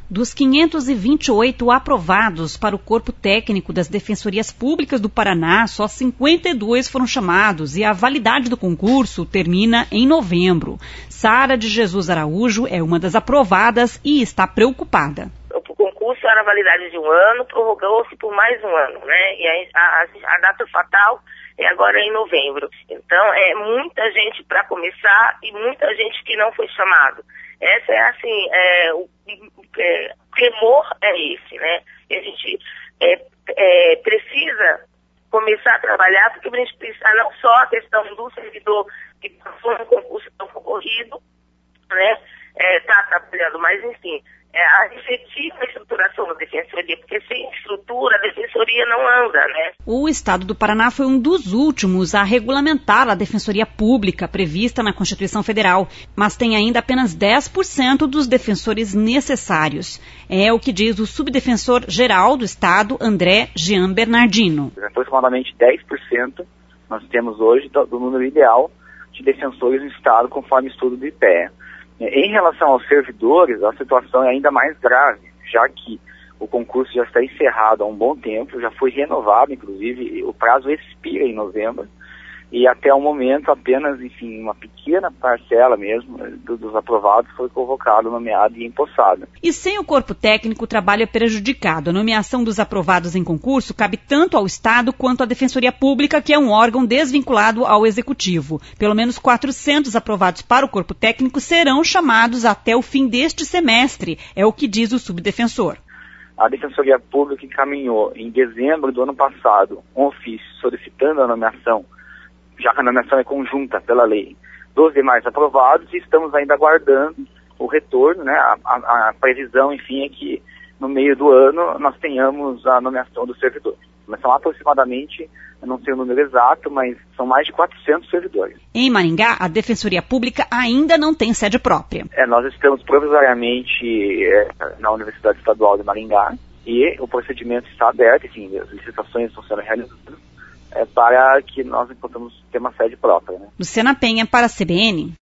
Dos 528 aprovados para o corpo técnico das Defensorias Públicas do Paraná, só 52 foram chamados e a validade do concurso termina em novembro. Sara de Jesus Araújo é uma das aprovadas e está preocupada. O concurso era a validade de 1 ano, prorrogou-se por mais 1 ano, né? E a data fatal é agora em novembro. Então, é muita gente para começar e muita gente que não foi chamado. Essa é assim, o temor é esse, né? A gente precisa começar a trabalhar, porque a gente precisa não só a questão do servidor que passou no concurso tão concorrido, né? Está trabalhando, mas enfim, a efetiva estruturação da Defensoria, porque sem estrutura a Defensoria não anda, né? O Estado do Paraná foi um dos últimos a regulamentar a Defensoria Pública prevista na Constituição Federal, mas tem ainda apenas 10% dos defensores necessários. É o que diz o subdefensor-geral do Estado, André Jean Bernardino. Aproximadamente 10% nós temos hoje do número ideal de defensores do Estado, conforme estudo do IPEA. Em relação aos servidores, a situação é ainda mais grave, já que o concurso já está encerrado há um bom tempo, já foi renovado, inclusive, o prazo expira em novembro, e até o momento apenas, enfim, uma pequena parcela mesmo dos aprovados foi convocado, nomeado e empossado. E sem o corpo técnico, o trabalho é prejudicado. A nomeação dos aprovados em concurso cabe tanto ao Estado quanto à Defensoria Pública, que é um órgão desvinculado ao Executivo. Pelo menos 400 aprovados para o corpo técnico serão chamados até o fim deste semestre, é o que diz o subdefensor. A Defensoria Pública encaminhou em dezembro do ano passado um ofício solicitando a nomeação, já que a nomeação é conjunta pela lei, dos demais aprovados, e estamos ainda aguardando o retorno, né? A previsão, enfim, é que no meio do ano nós tenhamos a nomeação dos servidores. Mas são aproximadamente, eu não sei o número exato, mas são mais de 400 servidores. Em Maringá, a Defensoria Pública ainda não tem sede própria. Nós estamos provisoriamente na Universidade Estadual de Maringá e o procedimento está aberto, enfim, as licitações estão sendo realizadas para que nós possamos ter uma sede própria, né? Luciana Penha para a CBN.